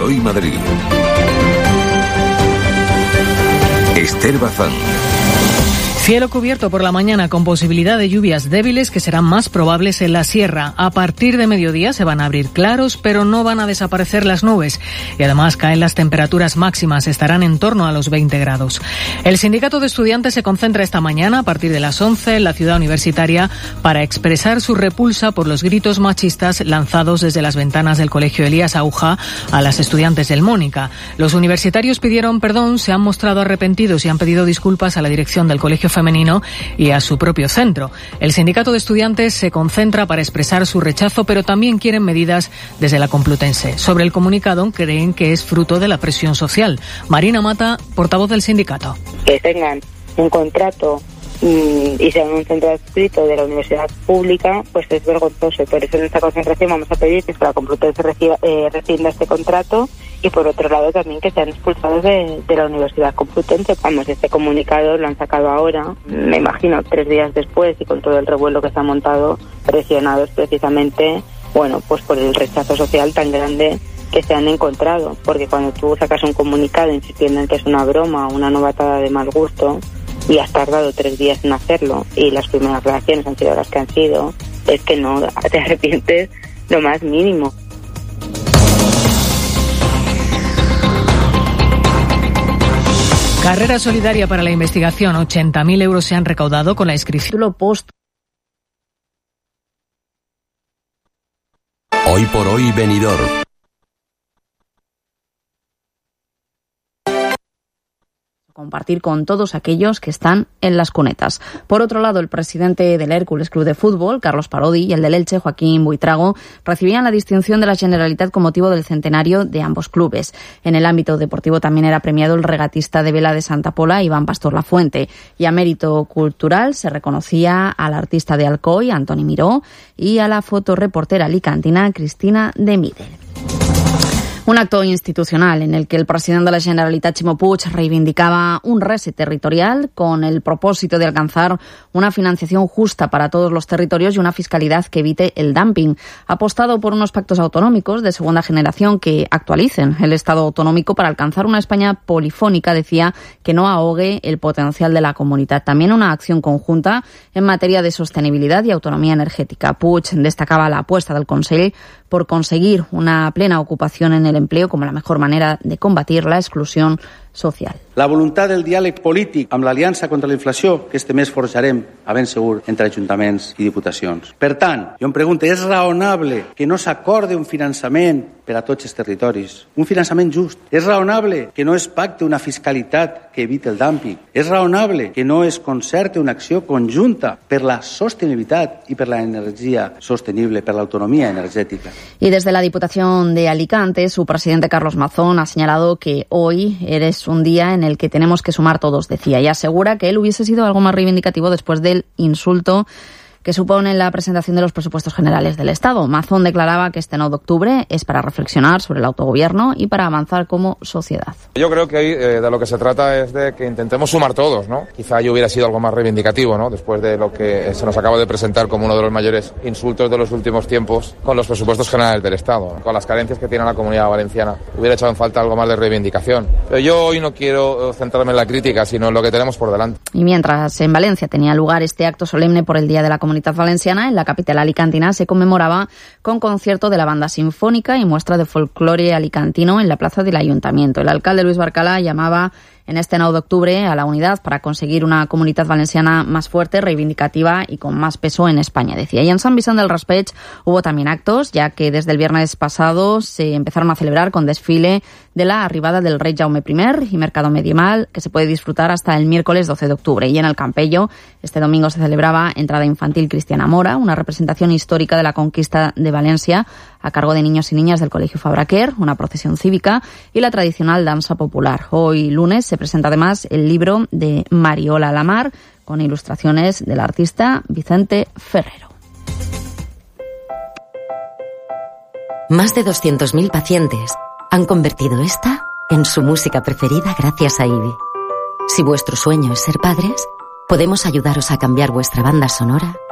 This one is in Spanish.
Hoy Madrid. Esther Bazán. Cielo cubierto por la mañana con posibilidad de lluvias débiles que serán más probables en la sierra. A partir de mediodía se van a abrir claros, pero no van a desaparecer las nubes. Y además caen las temperaturas máximas, estarán en torno a los 20 grados. El sindicato de estudiantes se concentra esta mañana a partir de las 11 en la ciudad universitaria para expresar su repulsa por los gritos machistas lanzados desde las ventanas del colegio Elías Aúja a las estudiantes del Mónica. Los universitarios pidieron perdón, se han mostrado arrepentidos y han pedido disculpas a la dirección del colegio femenino y a su propio centro. El sindicato de estudiantes se concentra para expresar su rechazo, pero también quieren medidas desde la Complutense. Sobre el comunicado, creen que es fruto de la presión social. Marina Mata, portavoz del sindicato. Que tengan un contrato y sean un centro adscrito de la universidad pública, pues es vergonzoso. Por eso en esta concentración vamos a pedir que la Complutense rescinda este contrato y por otro lado también que sean expulsados de la Universidad Complutense. Vamos, este comunicado lo han sacado ahora, me imagino 3 días después y con todo el revuelo que se ha montado, presionados precisamente, bueno, pues por el rechazo social tan grande que se han encontrado, porque cuando tú sacas un comunicado insistiendo en que es una broma o una novatada de mal gusto y has tardado 3 días en hacerlo y las primeras reacciones han sido las que han sido, es que no te arrepientes lo más mínimo. Carrera solidaria para la investigación. 80.000 euros se han recaudado con la inscripción post. Hoy por hoy, Benidorm. Compartir con todos aquellos que están en las cunetas. Por otro lado, el presidente del Hércules Club de Fútbol, Carlos Parodi, y el del Elche, Joaquín Buitrago, recibían la distinción de la Generalitat con motivo del centenario de ambos clubes. En el ámbito deportivo también era premiado el regatista de vela de Santa Pola, Iván Pastor Lafuente, y a mérito cultural se reconocía al artista de Alcoy, Antoni Miró, y a la fotoreportera alicantina, Cristina de Midel. Un acto institucional en el que el presidente de la Generalitat, Ximo Puig, reivindicaba un reset territorial con el propósito de alcanzar una financiación justa para todos los territorios y una fiscalidad que evite el dumping. Ha apostado por unos pactos autonómicos de segunda generación que actualicen el Estado autonómico para alcanzar una España polifónica, decía, que no ahogue el potencial de la comunidad. También una acción conjunta en materia de sostenibilidad y autonomía energética. Puig destacaba la apuesta del Consell por conseguir una plena ocupación en el empleo como la mejor manera de combatir la exclusión social. La voluntat del diàleg polític amb l'Aliança contra la Inflació que este mes forjarem, a ben segur, entre ajuntaments i diputacions. Per tant, jo em pregunto, és raonable que no s'acorde un finançament per a tots els territoris? Un finançament just. És raonable que no es pacte una fiscalitat que evite el dumping? És raonable que no es concerte una acció conjunta per la sostenibilitat i per la energia sostenible, per l'autonomia energética? Y desde la Diputación de Alicante, su presidente Carlos Mazón ha señalado que hoy es un día en el que tenemos que sumar todos, decía, y asegura que él hubiese sido algo más reivindicativo después del insulto que supone la presentación de los presupuestos generales del Estado. Mazón declaraba que este 9 de octubre es para reflexionar sobre el autogobierno y para avanzar como sociedad. Yo creo que hoy de lo que se trata es de que intentemos sumar todos, ¿no? Quizá yo hubiera sido algo más reivindicativo, ¿no? Después de lo que se nos acaba de presentar como uno de los mayores insultos de los últimos tiempos con los presupuestos generales del Estado, ¿no? Con las carencias que tiene la Comunidad Valenciana. Hubiera echado en falta algo más de reivindicación. Pero yo hoy no quiero centrarme en la crítica, sino en lo que tenemos por delante. Y mientras en Valencia tenía lugar este acto solemne por el Día de la Comunidad Valenciana, en la capital alicantina se conmemoraba con concierto de la banda sinfónica y muestra de folclore alicantino en la plaza del Ayuntamiento. El alcalde Luis Barcala llamaba en este 9 de octubre a la unidad para conseguir una comunidad valenciana más fuerte, reivindicativa y con más peso en España, decía. Y en San Vicente del Raspeig hubo también actos, ya que desde el viernes pasado se empezaron a celebrar con desfile de la arribada del rey Jaume I y mercado medieval, que se puede disfrutar hasta el miércoles 12 de octubre. Y en el Campello, este domingo se celebraba Entrada Infantil Cristiana Mora, una representación histórica de la conquista de Valencia a cargo de niños y niñas del Colegio Fabraquer, una procesión cívica y la tradicional danza popular. Hoy lunes se presenta además el libro de Mariola Lamar con ilustraciones del artista Vicente Ferrero. Más de 200.000 pacientes han convertido esta en su música preferida gracias a IBI. Si vuestro sueño es ser padres, podemos ayudaros a cambiar vuestra banda sonora